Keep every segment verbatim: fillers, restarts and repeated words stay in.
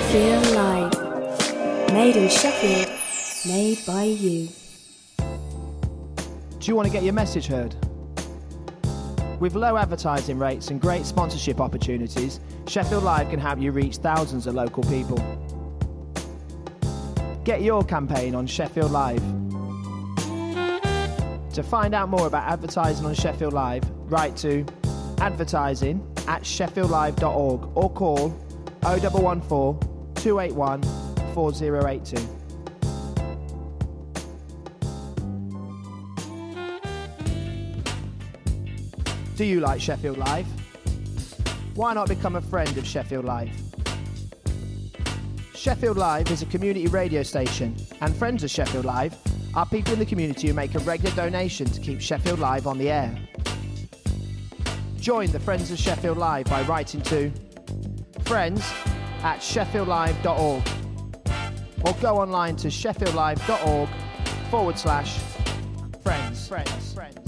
Sheffield Live. Made in Sheffield, made by you. Do you want to get your message heard? With low advertising rates and great sponsorship opportunities, Sheffield Live can help you reach thousands of local people. Get your campaign on Sheffield Live. To find out more about advertising on Sheffield Live, write to advertising at sheffield live dot org or call oh one one four, two eight one, four oh eight two. Do you like Sheffield Live? Why not become a friend of Sheffield Live? Sheffield Live is a community radio station, and friends of Sheffield Live are people in the community who make a regular donation to keep Sheffield Live on the air. Join the Friends of Sheffield Live by writing to friends at sheffield live dot org or go online to sheffield live dot org forward slash friends. friends. friends.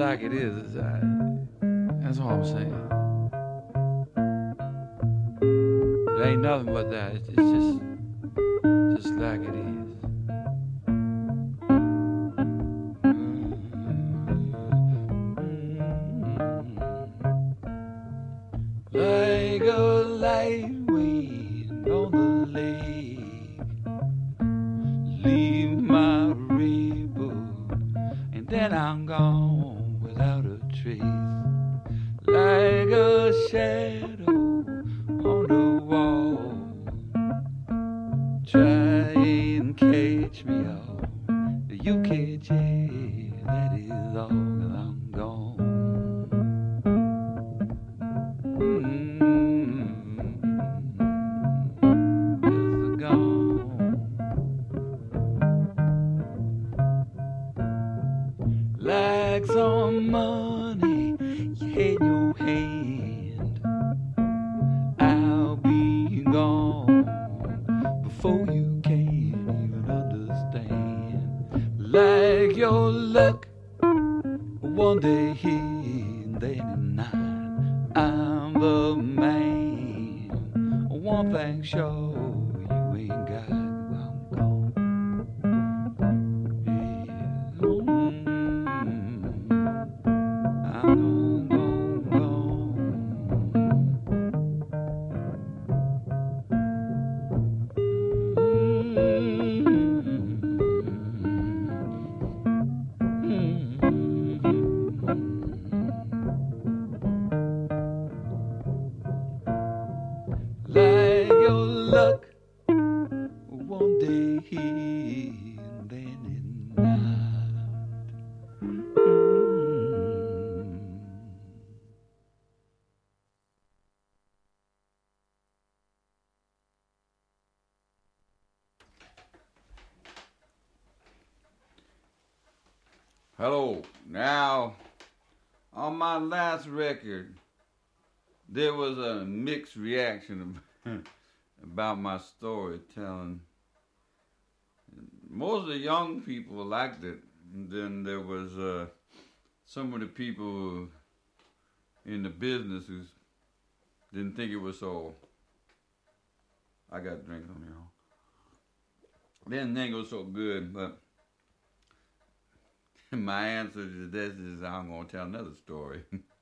like it is. I, that's all I'm saying. There ain't nothing but that. It's, it's just, just like it is. Like a light wind on the lake, leave my reboot, and then I'm gone without a trace. Like a shadow on the wall, try and catch me all, you can't tell, that is all, 'cause I'm gone. Like some money you had in your hand, I'll be gone before you can even understand. Like your luck, one day here and then at night, I'm the man. One thing sure, you ain't got, I'm gone. Yeah. I'm gone, gone, like your luck, one day here and then at night. Hello. Now, on my last record, there was a mixed reaction about my storytelling. Most of the young people liked it. And then there was uh, some of the people in the business who didn't think it was so. I got a drink on me, y'all. They didn't think it was so good, but my answer to this is I'm going to tell another story.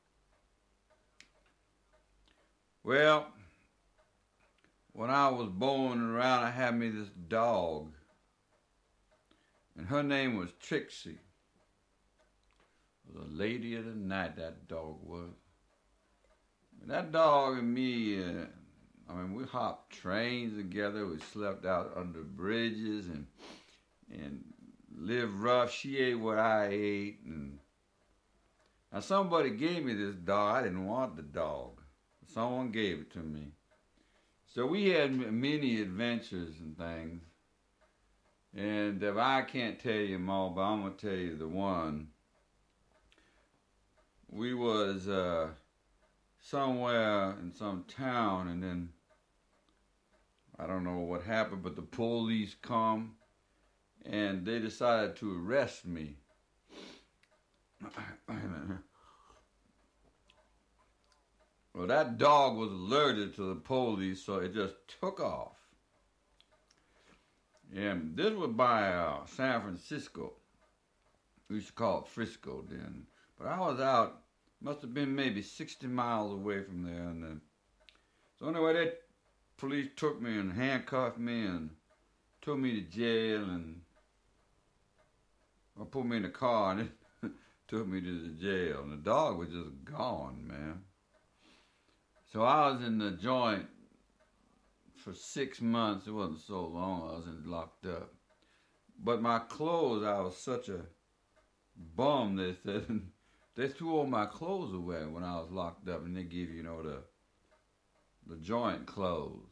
Well, when I was born around, I had me this dog. And her name was Trixie. It was a lady of the night, that dog was. And that dog and me, uh, I mean, we hopped trains together. We slept out under bridges and and lived rough. She ate what I ate. And now somebody gave me this dog. I didn't want the dog. Someone gave it to me. So we had many adventures and things. And if I can't tell you them all, but I'm going to tell you the one. We was uh, somewhere in some town, and then I don't know what happened, but the police come, and they decided to arrest me. Well, that dog was alerted to the police, so it just took off. And this was by uh, San Francisco. We used to call it Frisco then. But I was out, must have been maybe sixty miles away from there. And then, so anyway, that police took me and handcuffed me and took me to jail and or put me in the car and it took me to the jail. And the dog was just gone, man. So I was in the joint for six months. It wasn't so long. I was in, locked up. But my clothes, I was such a bum, they said. They threw all my clothes away when I was locked up, and they give you, you know, the the joint clothes.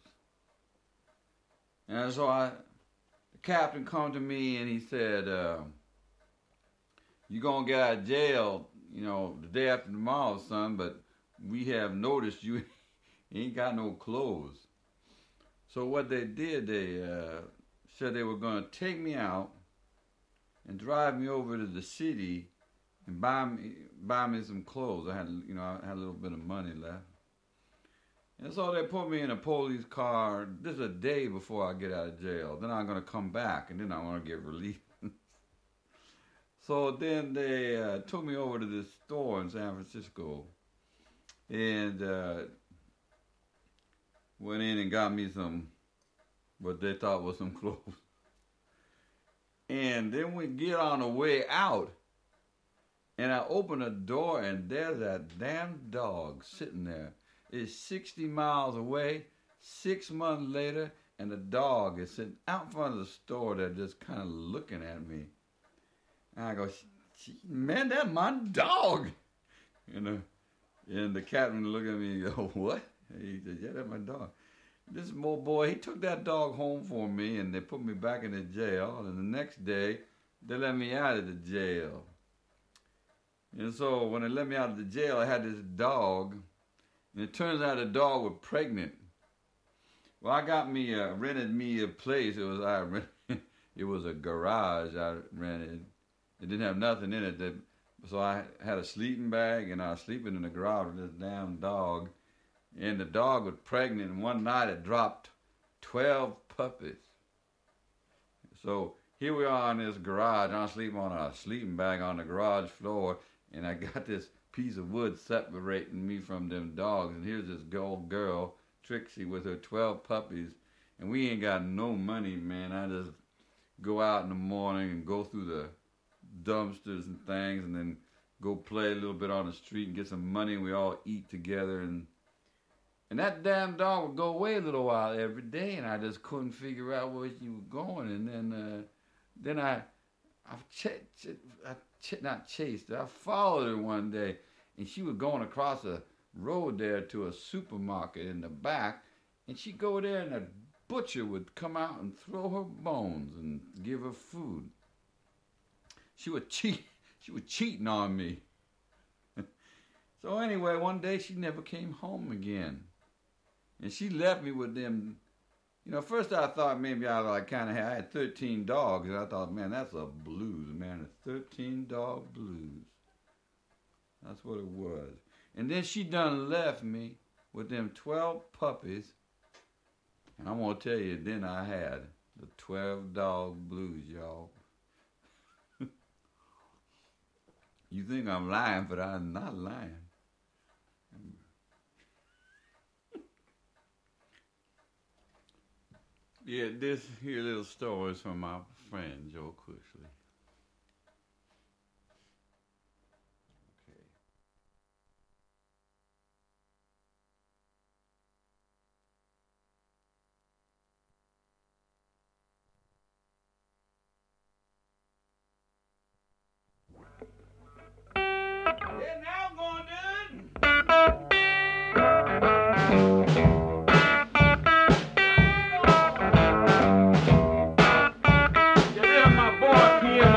And so I, the captain come to me and he said, uh, "You're gonna get out of jail, you know, the day after tomorrow, son. But we have noticed you ain't got no clothes." So what they did, they uh, said they were going to take me out and drive me over to the city and buy me buy me some clothes. I had, you know, I had a little bit of money left. And so they put me in a police car. This is a day before I get out of jail. Then I'm going to come back, and then I want to get released. So then they uh, took me over to this store in San Francisco, and uh, went in and got me some, what they thought was some clothes. And then we get on the way out, and I open the door, and there's that damn dog sitting there. It's sixty miles away, six months later, and the dog is sitting out in front of the store there just kind of looking at me. And I go, man, that's my dog. You know, and the captain looked at me and go, what? And he said, yeah, that's my dog. This old boy, he took that dog home for me, and they put me back in the jail. And the next day, they let me out of the jail. And so when they let me out of the jail, I had this dog. And it turns out the dog was pregnant. Well, I got me, uh, rented me a place. It was I rented, it was a garage I rented. It didn't have nothing in it. That, so I had a sleeping bag, and I was sleeping in the garage with this damn dog. And the dog was pregnant, and one night it dropped twelve puppies. So here we are in this garage. I'm sleeping on a sleeping bag on the garage floor, and I got this piece of wood separating me from them dogs. And here's this old girl, Trixie, with her twelve puppies. And we ain't got no money, man. I just go out in the morning and go through the dumpsters and things, and then go play a little bit on the street and get some money. And we all eat together. And and that damn dog would go away a little while every day, and I just couldn't figure out where she was going. And then uh, then I, I, ch- ch- I ch- not chased her. I followed her one day, and she was going across a road there to a supermarket in the back, and she'd go there, and a butcher would come out and throw her bones and give her food. She was cheat. She was cheating on me. So anyway, one day she never came home again, and she left me with them. You know, first I thought maybe I like kind of had, I had thirteen dogs, and I thought, man, that's a blues, man, a thirteen dog blues. That's what it was. And then she done left me with them twelve puppies, and I'm gonna tell you, then I had the twelve dog blues, y'all. You think I'm lying, but I'm not lying. Yeah, this here little story is from my friend Joe Cushley. Okay. Yeah, now I'm going, dude. Yeah, my boy P M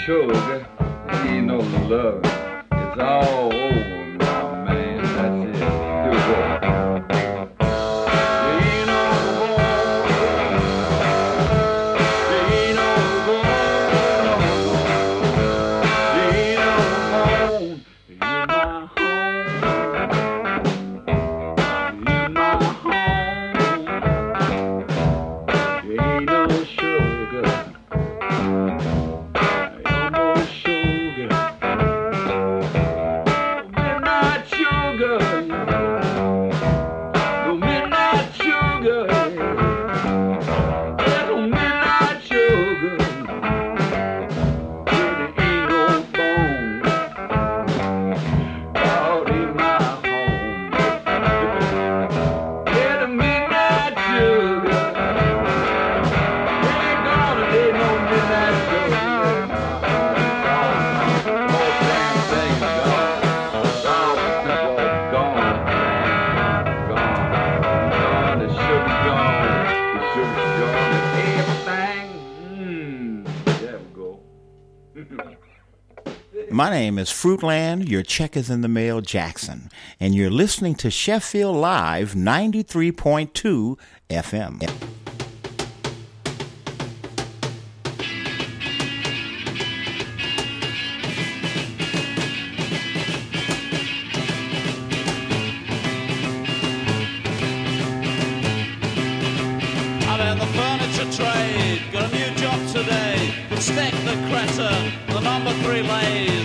sugar, ain't no love. It's all over, my man. That's it. Here we go. Ain't no more. Ain't no more. Ain't no more in my home. In my home. Ain't no sugar. My name is Fruitland, your check is in the mail, Jackson, and you're listening to Sheffield Live ninety-three point two F M. I'm in the furniture trade, got a new job today. Stick the crescent, the number three lathe.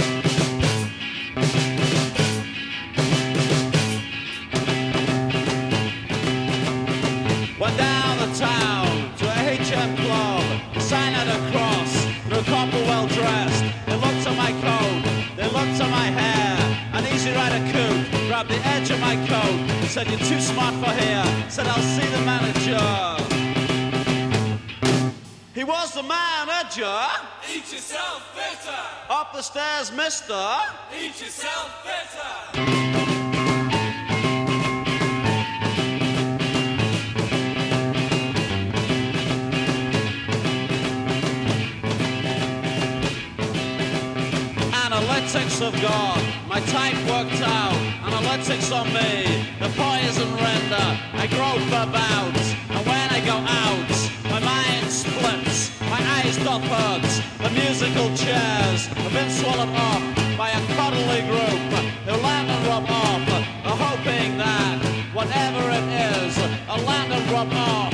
Went down the town to a H M club, sign at a cross, through a couple well dressed. They looked at my coat, they looked at my hair. An Easy Rider coupe grabbed the edge of my coat, said you're too smart for here, said I'll see the manager. He was the manager. Eat yourself better. Up the stairs, mister. Eat yourself better. Analytics of God, my type worked out. Analytics on me, the poison render. I grope about, and when I go out, my mind splits, my eyes doth hurt. The musical chairs have been swallowed up by a cuddly group who land and rub off, hoping that whatever it is, I'll land and rub off.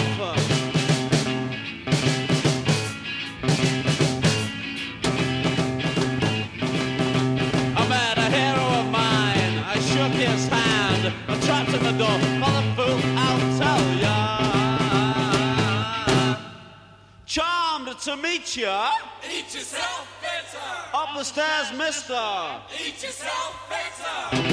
I met a hero of mine, I shook his hand, I trapped in the door, for the fool I'll tell ya. Charmed to meet ya. Eat yourself better. Up the stairs, mister. Eat yourself better.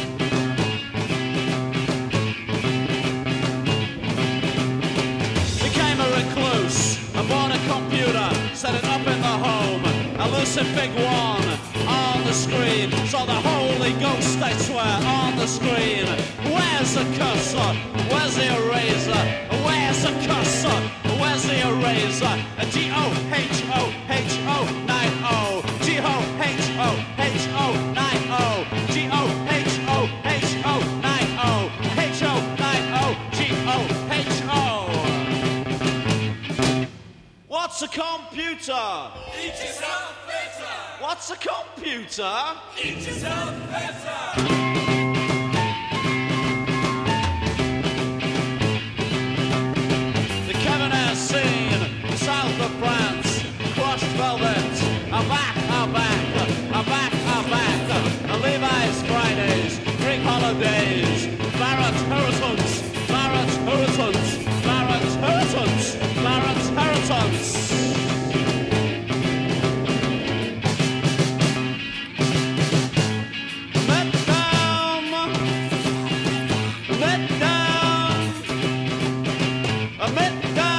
Became a recluse. I bought a computer, set it up in the home. A Lucifig one on the screen. Saw the Holy Ghost, I swear, on the screen. Where's the cursor? Where's the eraser? Where's the cursor? Where's the eraser? G O H O H O nine O. G O H O H O nine O. G O H O H O nine O. H O nine O. G O H O. What's a computer? Eat yourself better. What's a computer? Eat yourself better. Scene, south of France, crushed velvet, a back, a back, a back, a back, a Levi's Fridays, Greek holidays, Barrett Hurricanes, Barrett Hurricanes, Barrett Hurricanes, Barrett Hurricanes. Let down, let down, let down.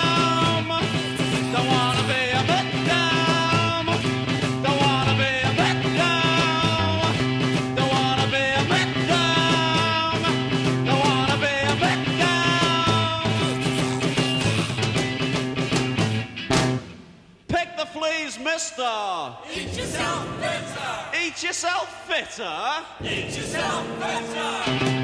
Mister. yourself fitter. Eat yourself better.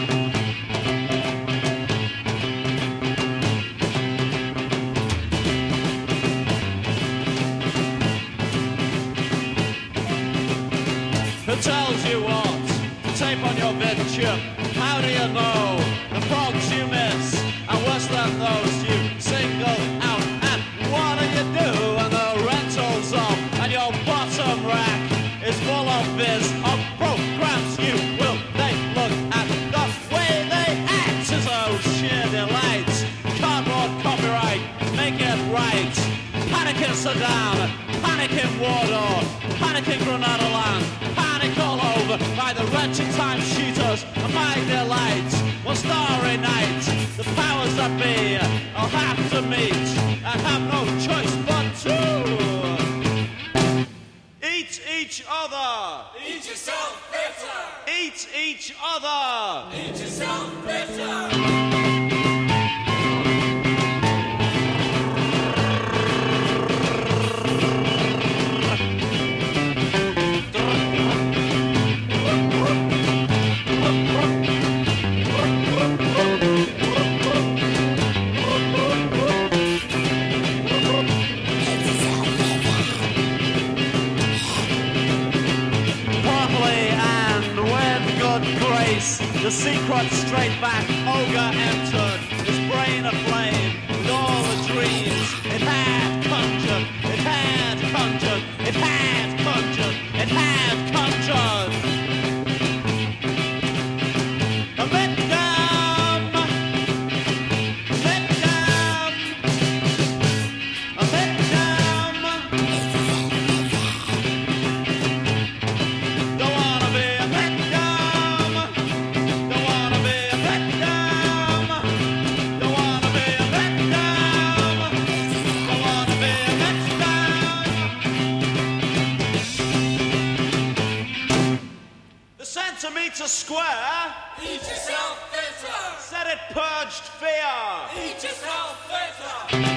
Who tells you what to tape on your venture? How do you know the frogs you miss are worse than those you single out? And what do you do when the rental's off and your bottom rack is full of biz of programs you will they look at the way they act as those sheer delights. Cardboard copyright, make it right. Panic in Sudan, panic in Warsaw, panic in Grenada land, panic all over by the wretched time shooters and my delight. One starry night, the powers that be I'll have to meet and have no choice but to eat each other. Eat yourself better. Eat each other. Eat yourself better. The secret straight back ogre entered, his brain aflame with all the dreams it had conjured, it had conjured, it had conjured, it had conjured. A victim, victim, a victim. Don't wanna be a victim. Centimetre square. Eat yourself better. Said it purged fear. Eat yourself better.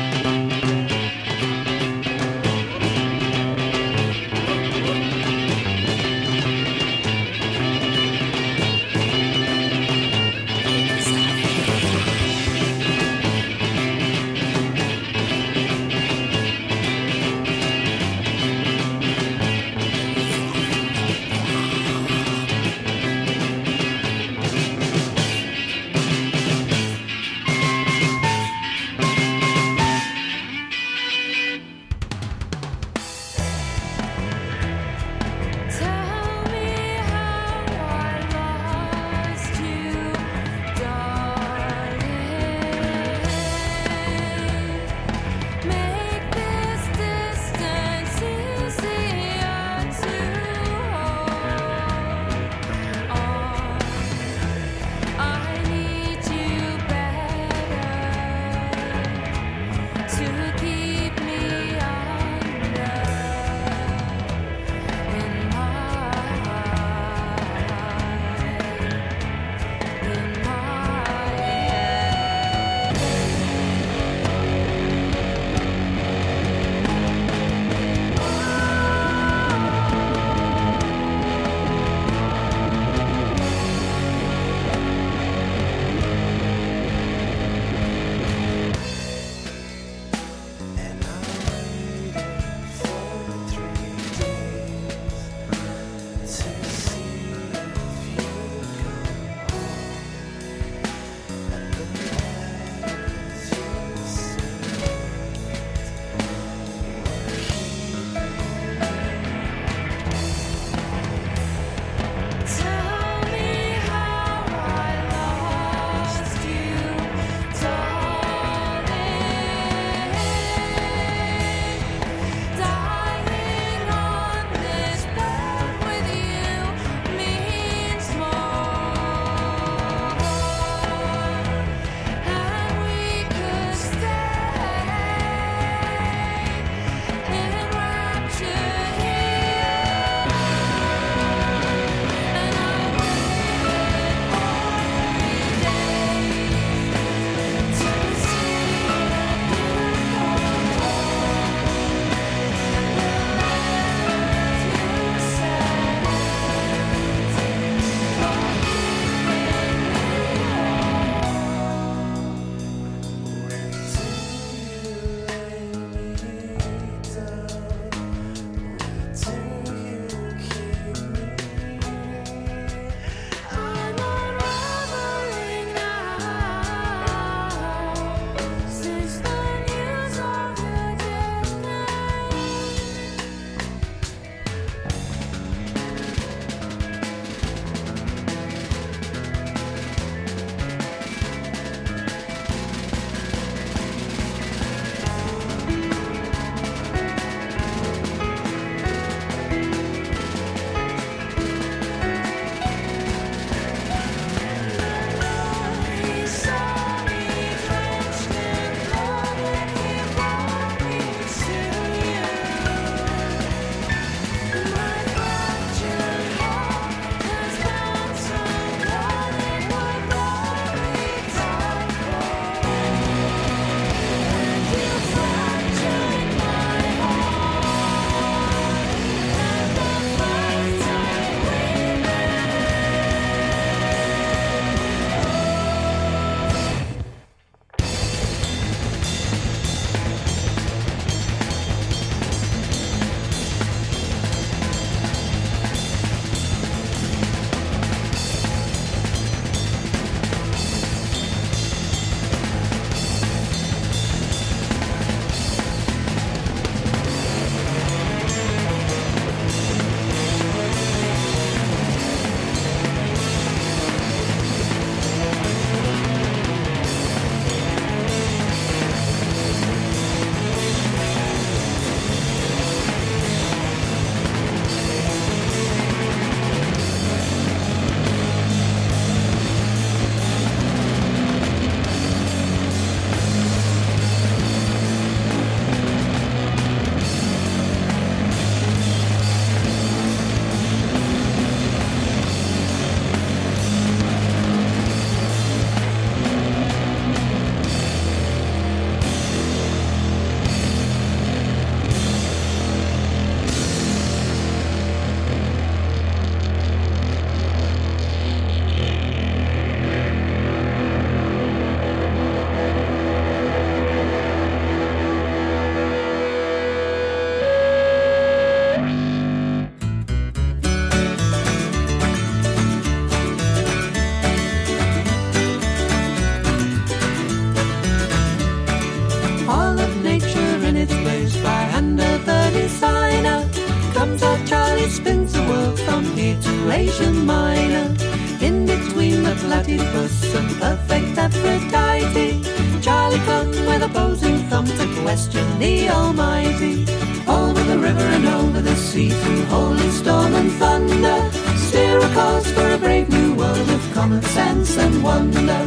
Asian Minor. In between the platypus and perfect Aphrodite, Charlie come with a posing thumb to question the Almighty. Over the river and over the sea, through holy storm and thunder, steer a course for a brave new world of common sense and wonder.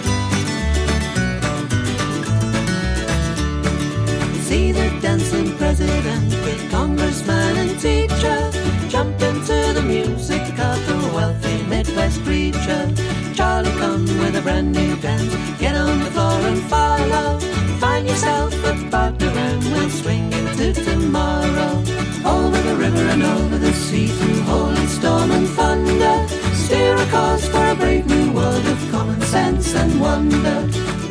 See the dancing president with congressman and teacher jump into the music of a wealthy Midwest preacher. Charlie come with a brand new dance, get on the floor and follow. Find yourself a partner and we'll swing into tomorrow. Over the river and over the sea, through holy storm and thunder, steer a course for a brave new world of common sense and wonder.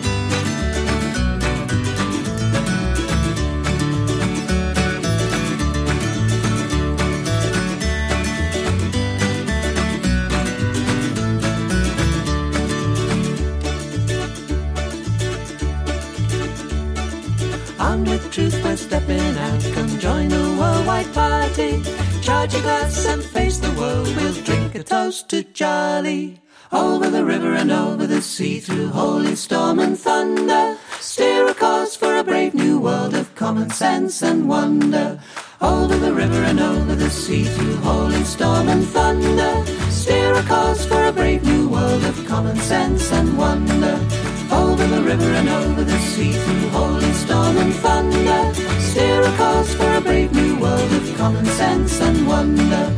Armed with truth, we're stepping out. Come join the worldwide party. Charge your glass and face the world. We'll drink a toast to Charlie. Over the river and over the sea, through holy storm and thunder, steer a course for a brave new world of common sense and wonder. Over the river and over the sea, through holy storm and thunder, steer a course for a brave new world of common sense and wonder. Over the river and over the sea, through holy storm and thunder, steer a course for a brave new world of common sense and wonder.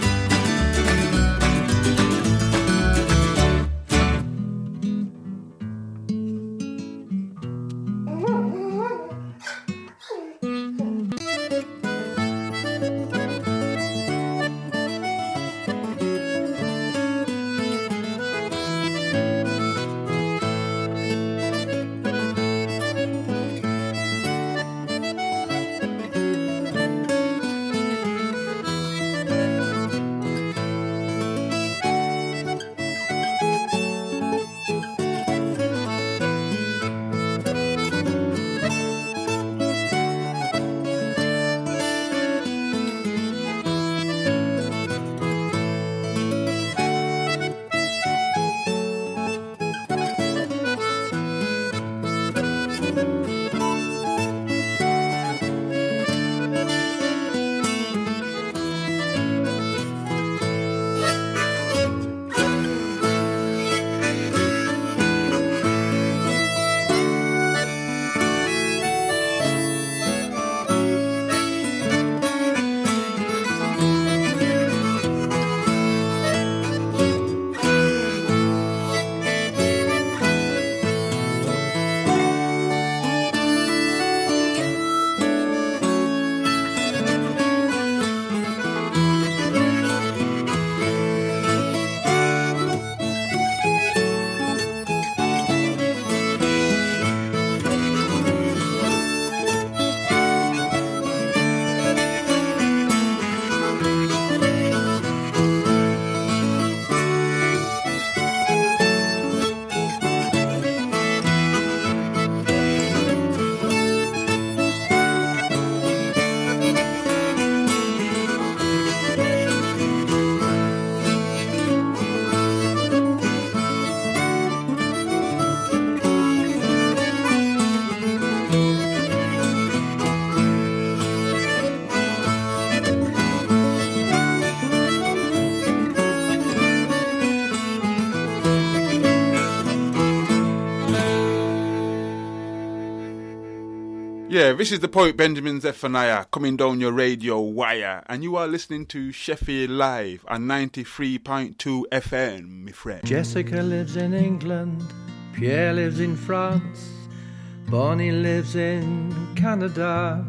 Yeah, this is the poet Benjamin Zephaniah coming down your radio wire, and you are listening to Sheffield Live on ninety-three point two F M, my friend. Jessica lives in England, Pierre lives in France, Bonnie lives in Canada,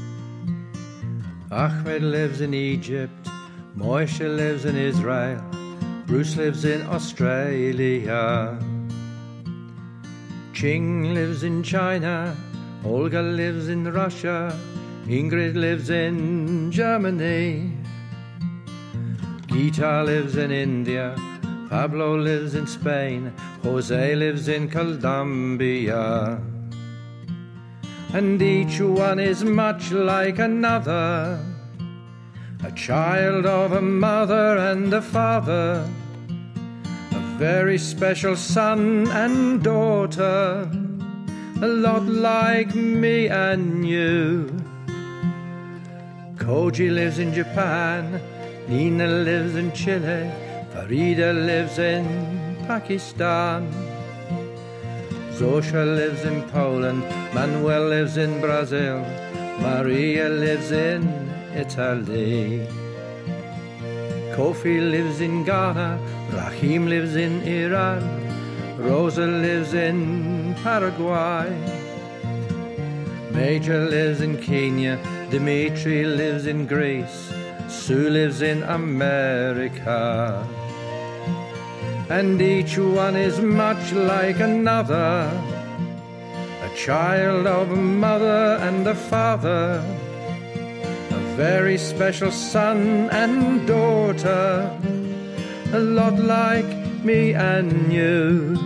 Ahmed lives in Egypt, Moishe lives in Israel, Bruce lives in Australia, Ching lives in China, Olga lives in Russia, Ingrid lives in Germany, Gita lives in India, Pablo lives in Spain, Jose lives in Colombia. And each one is much like another, a child of a mother and a father, a very special son and daughter, a lot like me and you. Koji lives in Japan, Nina lives in Chile, Farida lives in Pakistan, Zosha lives in Poland, Manuel lives in Brazil, Maria lives in Italy. Kofi lives in Ghana, Rahim lives in Iran, Rosa lives in Paraguay, Major lives in Kenya, Dimitri lives in Greece, Sue lives in America. And each one is much like another, a child of a mother and a father, a very special son and daughter, a lot like me and you.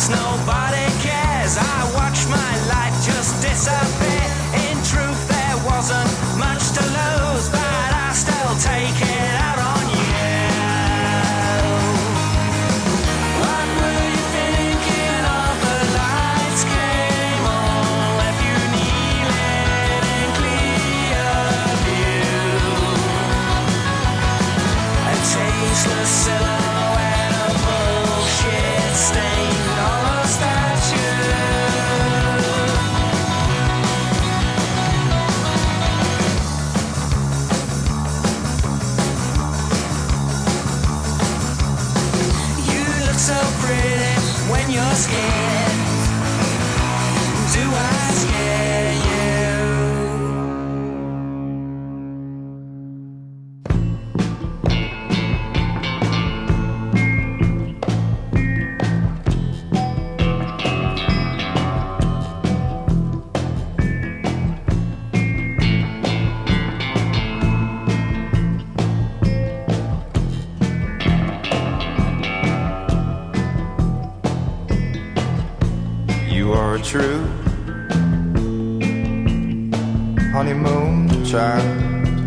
'cause nobody cares. I watch my life just disappear. In truth, there wasn't much to lose, but I still take it out on you. What were you thinking of? The lights came on, left you kneeling in clear view. A tasteless silhouette of bullshit stained on a statue. You look so pretty when you're scared. Do I scare you? You are a true honeymoon child.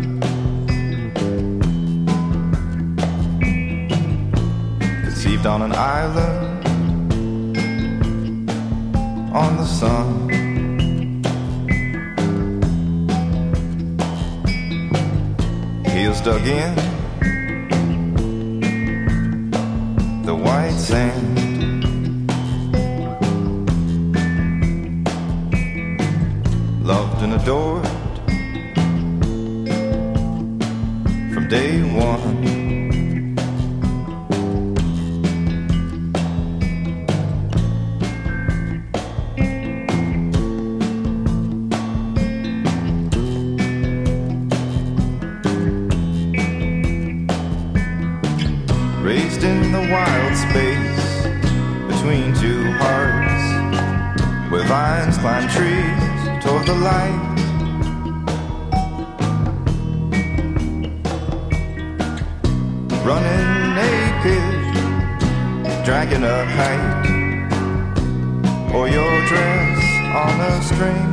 Conceived on an island on the sun. Heels dug in the white sand. Loved and adored from day one. Raised in the wild space between two hearts, where vines climb trees toward the light. Running naked, dragging a kite, or your dress on a string.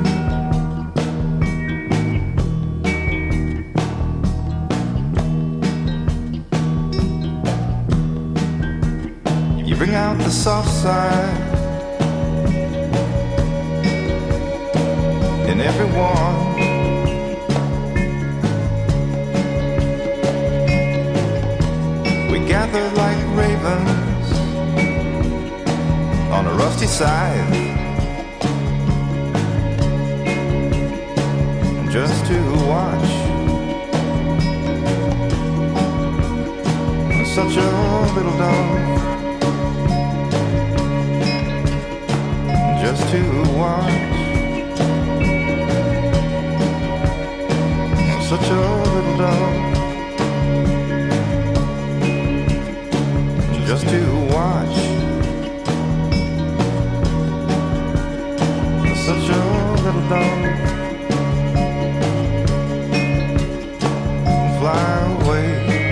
You bring out the soft side in everyone. We gather like ravens on a rusty scythe, just to watch such a little dog, just to watch such a little dog, just to watch such a little dog fly away.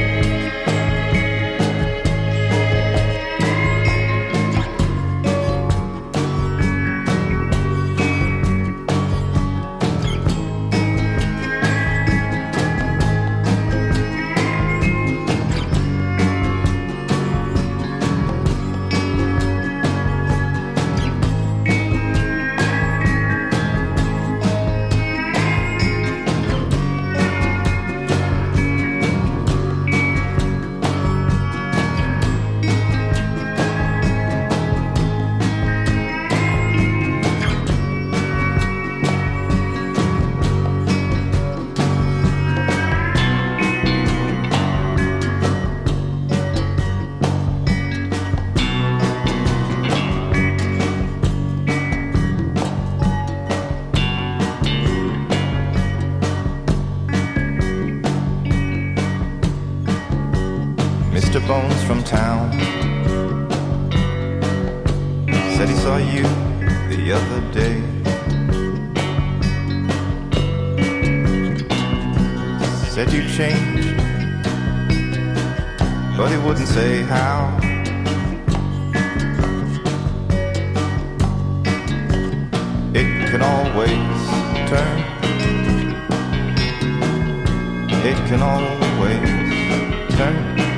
Mister Bones from town said he saw you the other day. Said you changed, but he wouldn't say how. can always turn. It can always turn.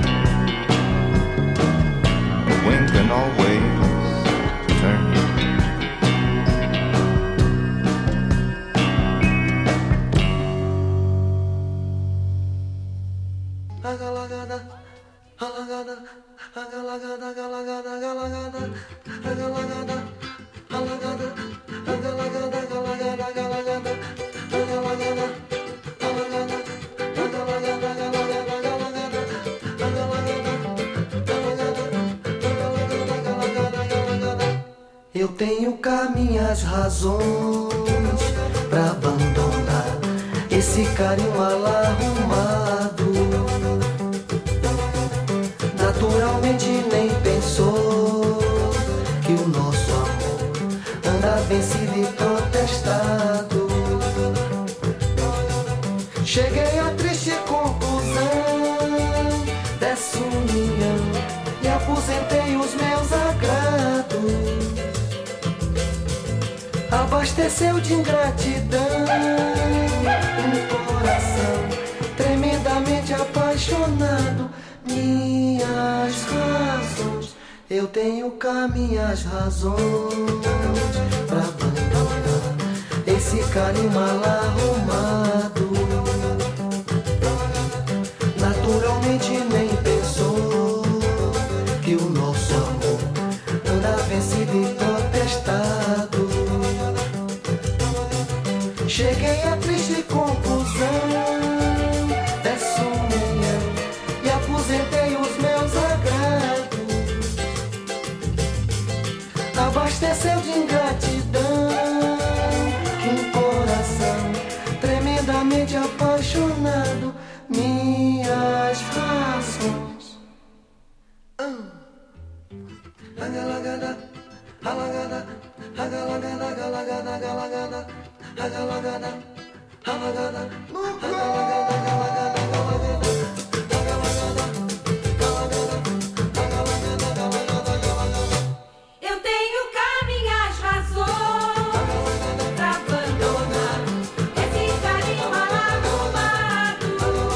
The wind can always turn. Agalagada, alagada, agalagada, agalagada, agalagada, agalagada, alagada, agalagada, agalagada, agalagada, agalagada, alagada, agalagada, agalagada, agalagada. Eu tenho cá minhas razões pra abandonar esse carinho alarmado. Naturalmente nem pensou que o nosso amor anda vencido e protestado. Cheguei à triste conclusão dessa união e aposentei os meus agrados. Abasteceu de ingratidão um coração tremendamente apaixonado. Minhas razões, eu tenho cá minhas razões pra abandonar esse carinho mal arrumado. Naturalmente nem pensou que o nosso amor anda vencido e protestado. Cheguei à triste conclusão dessa união e aposentei os meus agrados. Abasteceu de ingratidão um coração tremendamente apaixonado. Minhas razões. Agalagada, alagada, agalagada, agalagada, agalagada, agalagada, alagada, agalagada, agalagada, agalagada. Eu tenho cá minhas razões pra abandonar esse carinho mal arrumado.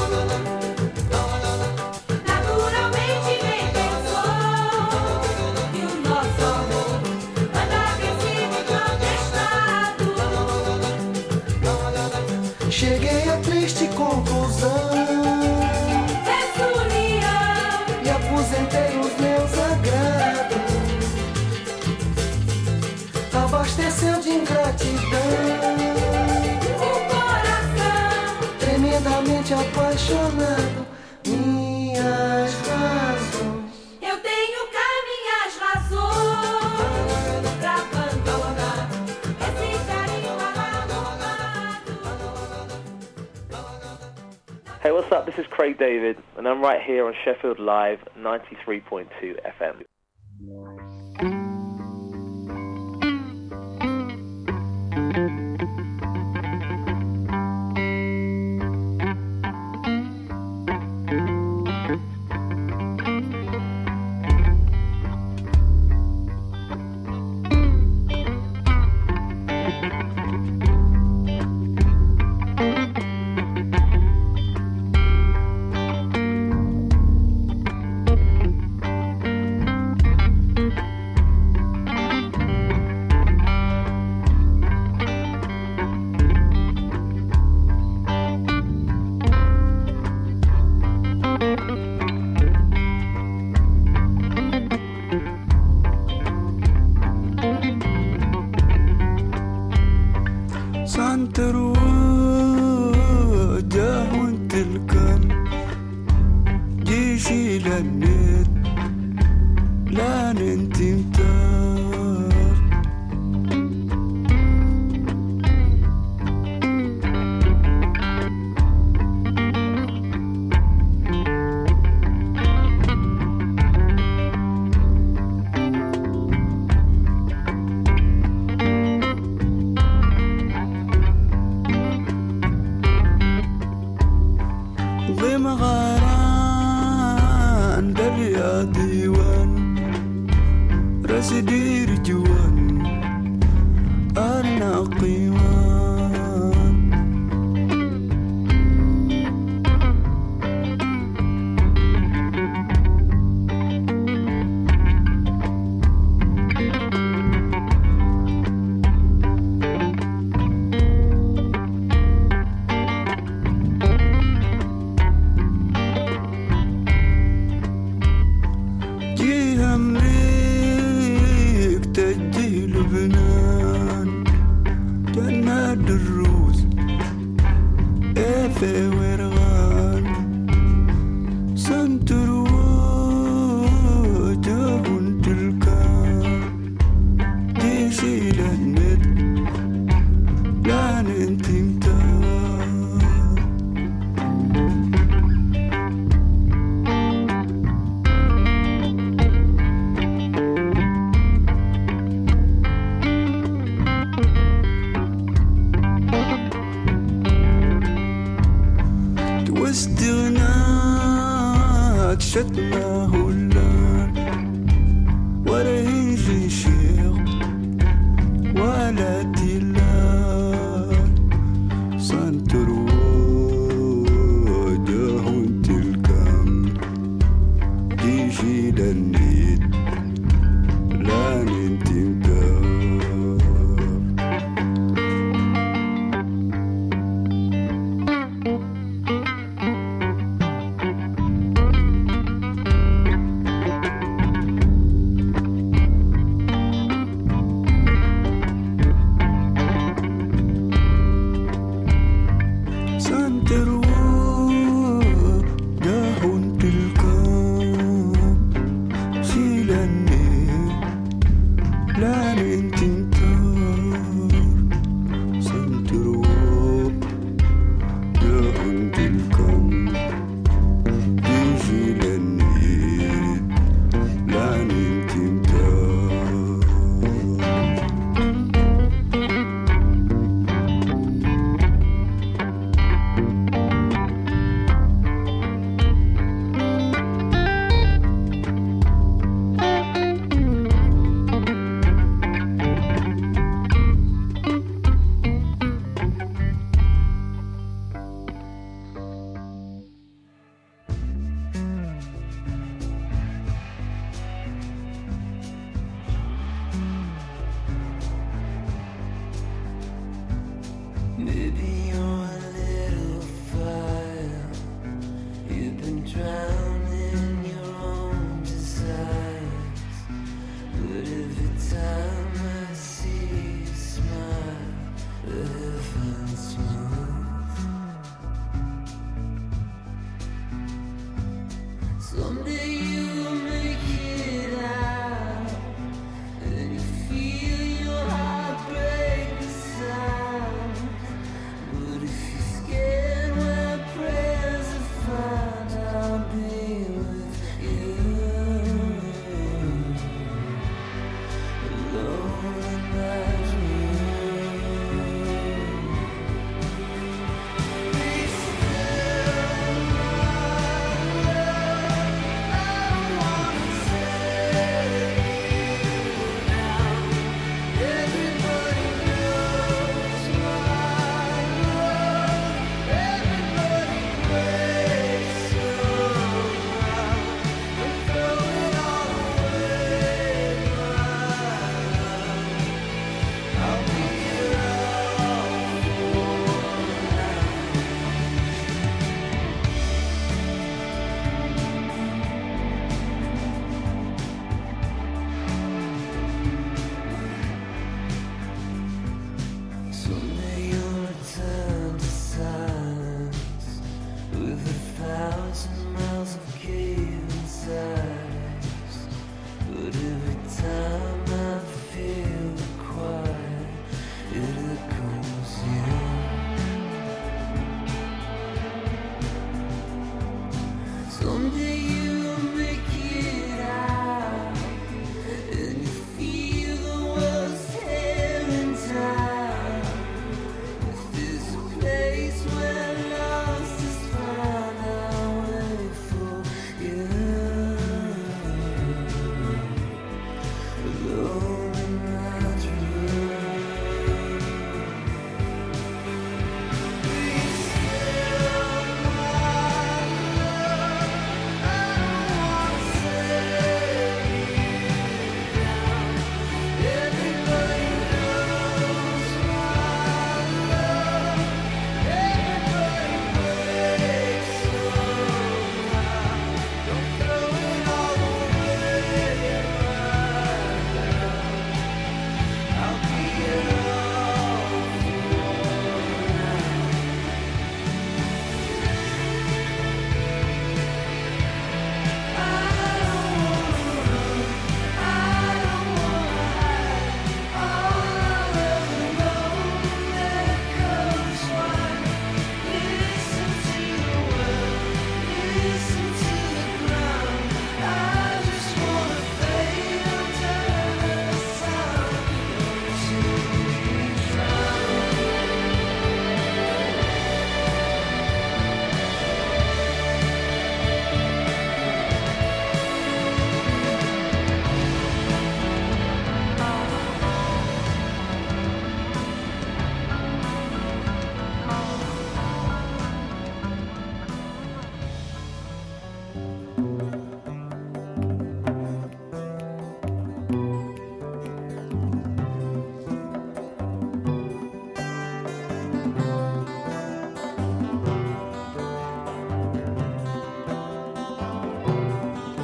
Naturalmente nem pensou que o nosso amor anda vencido e protestado. Cheguei à triste conclusão dessa união e aposentei os meus agrados. Abasteceu de ingratidão um coração tremendamente apaixonado. Minhas razões. Eu tenho cá minhas razões pra abandonar esse carinho mal arrumado. Hey, what's up? This is Craig David, and I'm right here on Sheffield Live ninety-three point two F M. سدير جوان أنا قيم جي أمريك تجي لبنان جنة الروس إفي ورغان سنتروا جابون تلكان جيشي لهنت لان انتمتا واستغنات شتما هلان ولا يجي شيخ ولا تلان سنترو جاهن تلكم ديجي للنيد لا ننتمتا